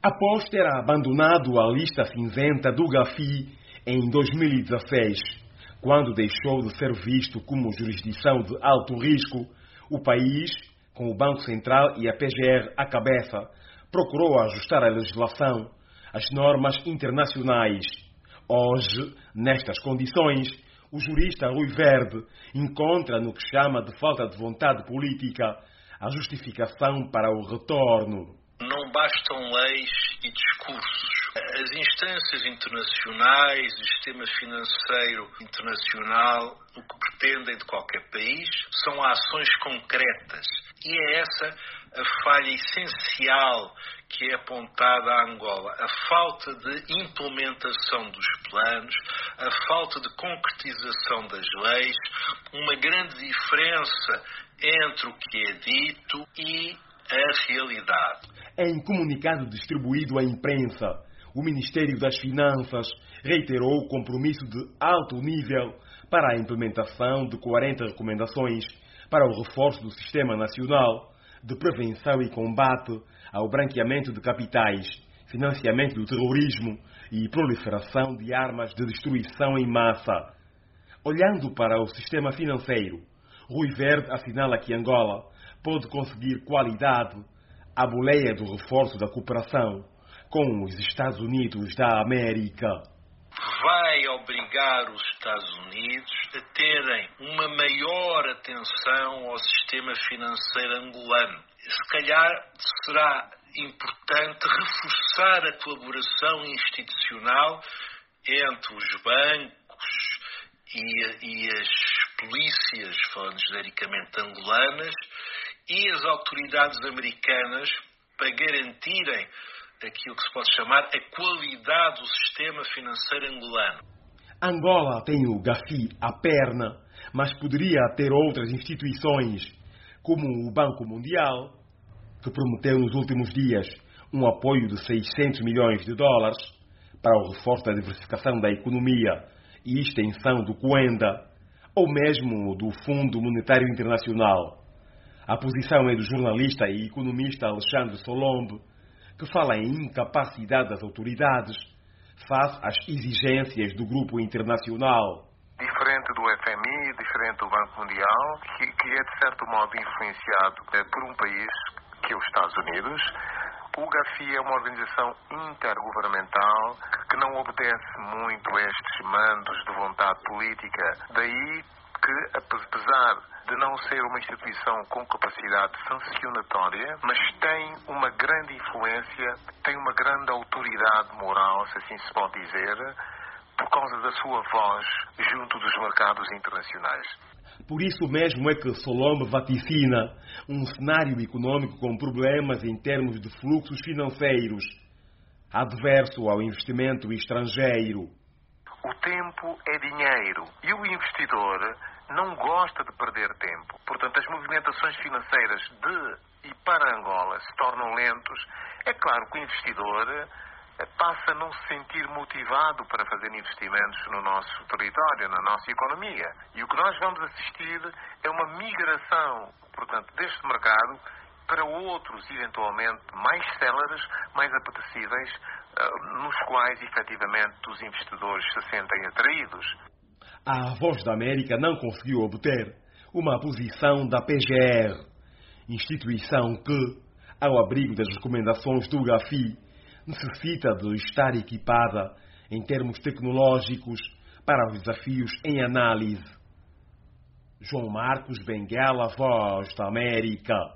Após ter abandonado a lista cinzenta do GAFI em 2016, quando deixou de ser visto como jurisdição de alto risco, o país, com o Banco Central e a PGR à cabeça, procurou ajustar a legislação às normas internacionais. Hoje, nestas condições, o jurista Rui Verde encontra no que chama de falta de vontade política a justificação para o retorno. Não bastam leis e discursos. As instâncias internacionais, o sistema financeiro internacional, o que pretendem de qualquer país, são ações concretas. E é essa a falha essencial que é apontada à Angola. A falta de implementação dos planos, a falta de concretização das leis, uma grande diferença entre o que é dito e a realidade. Em comunicado distribuído à imprensa, o Ministério das Finanças reiterou o compromisso de alto nível para a implementação de 40 recomendações para o reforço do Sistema Nacional de Prevenção e Combate ao Branqueamento de Capitais, Financiamento do Terrorismo e Proliferação de Armas de Destruição em Massa. Olhando para o sistema financeiro, Rui Verde assinala que Angola pode conseguir qualidade à boleia do reforço da cooperação com os Estados Unidos da América. Vai obrigar os Estados Unidos a terem uma maior atenção ao sistema financeiro angolano. Se calhar será importante reforçar a colaboração institucional entre os bancos e as polícias, falando genericamente angolanas, e as autoridades americanas para garantirem aquilo que se pode chamar a qualidade do sistema financeiro angolano. Angola tem o GAFI à perna, mas poderia ter outras instituições, como o Banco Mundial, que prometeu nos últimos dias um apoio de 600 milhões de dólares para o reforço da diversificação da economia e extensão do Cuenda, ou mesmo do Fundo Monetário Internacional. A posição é do jornalista e economista Alexandre Solombe, que fala em incapacidade das autoridades face às exigências do grupo internacional. Diferente do FMI, diferente do Banco Mundial, que é de certo modo influenciado por um país que é os Estados Unidos, o GAFI é uma organização intergovernamental que não obedece muito a estes mandos de vontade política. Daí que, apesar de não ser uma instituição com capacidade sancionatória, mas tem uma grande influência, tem uma grande autoridade moral, se assim se pode dizer, por causa da sua voz junto dos mercados internacionais. Por isso mesmo é que Solombe vaticina um cenário econômico com problemas em termos de fluxos financeiros, adverso ao investimento estrangeiro. O tempo é dinheiro e o investidor não gosta de perder tempo. Portanto, as movimentações financeiras de e para Angola se tornam lentos. É claro que o investidor passa a não se sentir motivado para fazer investimentos no nosso território, na nossa economia. E o que nós vamos assistir é uma migração, portanto, deste mercado para outros, eventualmente, mais céleres, mais apetecíveis, nos quais, efetivamente, os investidores se sentem atraídos. A Voz da América não conseguiu obter uma posição da PGR, instituição que, ao abrigo das recomendações do GAFI, necessita de estar equipada em termos tecnológicos para os desafios em análise. João Marcos Benguela, Voz da América.